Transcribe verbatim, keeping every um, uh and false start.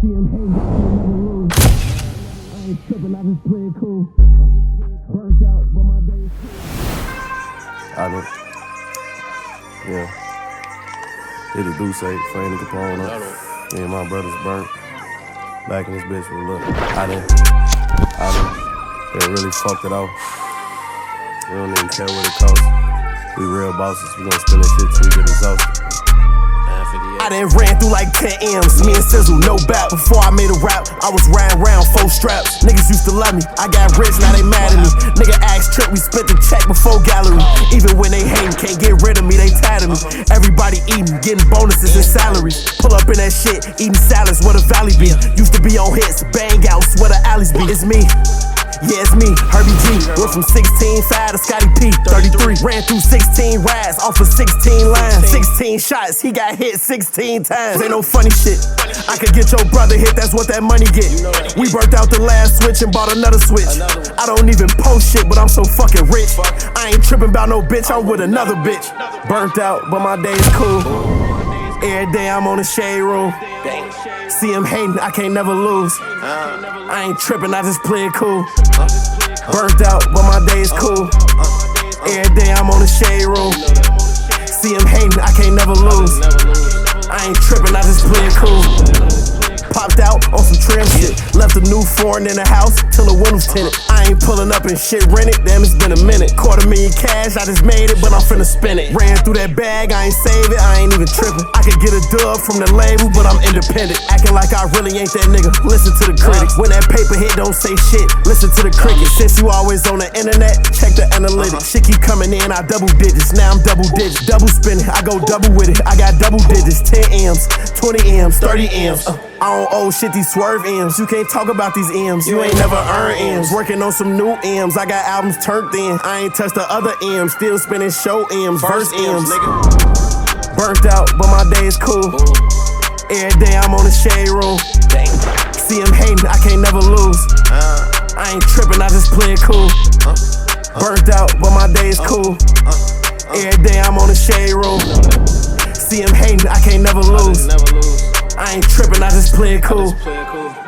See him hating, I can't never lose. I ain't tripping, I just play it cool. Burnt out, but my days cool. I done. Yeah. Hit a Deuce eight, Frank and Capone up. Me and my brothers burnt. Back in this bitch with a look. I done. I done. They really fucked it off. We don't even care what it costs. We real bosses, we gon' spend this shit till we get exhausted. I done ran through like ten M's, me and Sizzle, no bat. Before I made a rap, I was riding around four straps. Niggas used to love me, I got rich, now they mad at me. Nigga asked Trip, we spent the check before gallery. Even when they hatin', can't get rid of me, they tired of me. Everybody eating, getting bonuses and salaries. Pull up in that shit, eating salads where the valley be. Used to be on hits, bang outs where the alleys be. It's me. Yeah, it's me, Herbie G. Went from sixteen five to Scotty P, thirty-three. Ran through sixteen rides, off of sixteen lines. sixteen shots, he got hit sixteen times. Ain't no funny shit. I could get your brother hit, that's what that money get. We burnt out the last switch and bought another switch. I don't even post shit, but I'm so fucking rich. I ain't tripping about no bitch, I'm with another bitch. Burnt out, but my day is cool. Every day I'm on the shade room. See him hating, I can't never lose. I ain't tripping, I just play it cool. Burnt out, but my day is cool. Every day I'm on the shade room. See him hating, I can't never lose. I ain't tripping, I just play it cool. Popped out on some trim shit. Left a new foreign in the house till the windows tinted. I ain't pulling up and shit rented, damn it's been a minute. Quarter million cash, I just made it, but I'm finna spend it. Ran through that bag, I ain't save it, I ain't even tripping. I could get a dub from the label, but I'm independent. Acting like I really ain't that nigga, listen to the critics. When that paper hit, don't say shit, listen to the crickets. Since you always on the internet, check the analytics. Shit keep coming in, I double digits, now I'm double digits. Double spinning, I go double with it, I got double digits. ten M's, twenty M's, thirty M's. Uh, I don't owe shit these swerve M's. You can't talk about these M's. You ain't never earned M's. Working on some new M's. I got albums turned in. I ain't touched the other M's. Still spinning show M's, verse M's. Burnt out, but my day is cool. Every day I'm on the shade room. See him hating, I can't never lose. I ain't tripping, I just play it cool. Burnt out, but my day is cool. Every day I'm on the shade room. See him hating, I can't never lose. I ain't tripping, I just play it cool.